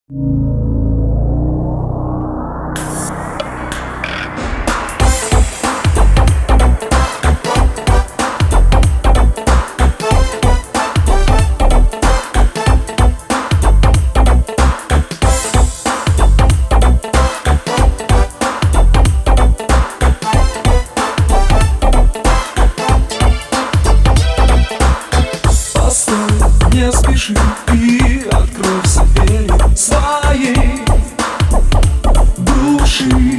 Постой, не спеши и откройся двери своей души.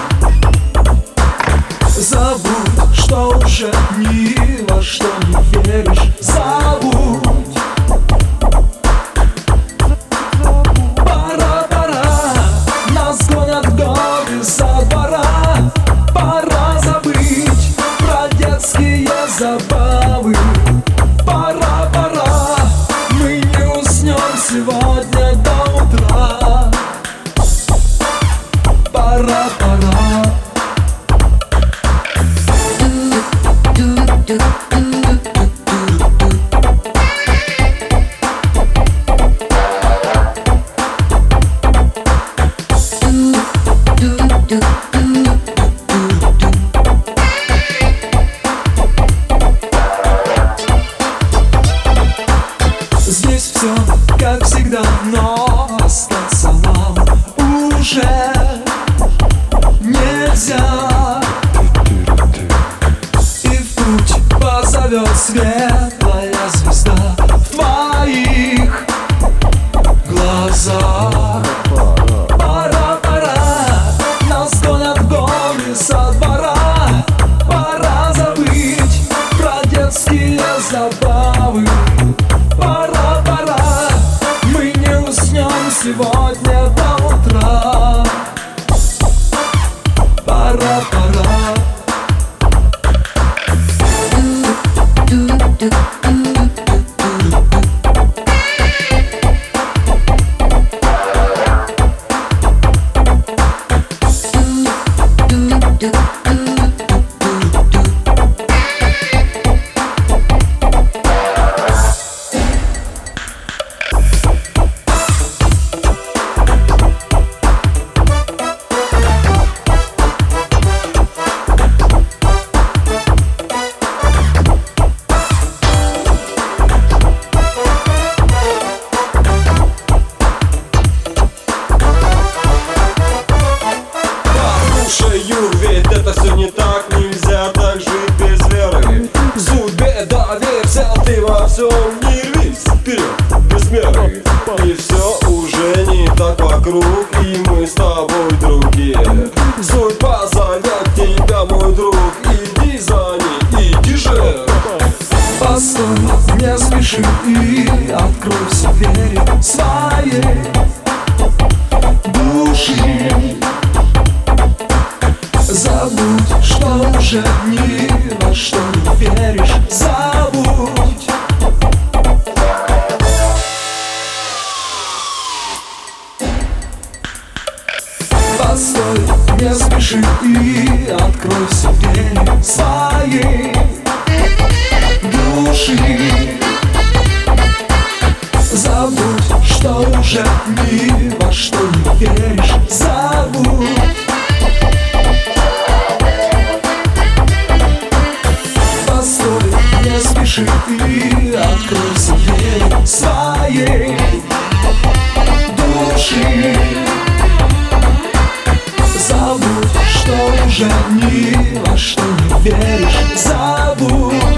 Забудь, что уже ни во что не веришь. Забудь. Пора, нас гонят годы со двора. Пора забыть про детские забавы. Пора, мы не уснем сегодня до утра. Пора. Здесь все как всегда, но остаться нам уже нельзя. И в путь позовет светлая звезда в твоих глазах. Пора, нас гонят годы со двора. Пора забыть про детские забавы. Пора, мы не уснем сегодня до утра. Пора. Ведь это все не так, нельзя так жить без веры. Судьбе доверься, ты во всем не рвись вперед без меры. И все уже не так вокруг, и мы с тобой другие. Судьба зовет тебя, мой друг, иди за ней, иди же. Постой, не спеши и откройся двери своей души. Забудь, что уже ни во что не веришь. Забудь. Постой, не спеши и откройся двери своей души. Забудь, что уже ни во что не веришь. Забудь. Не спеши и откройся двери своей души. Забудь, что уже ни во что не веришь. Забудь.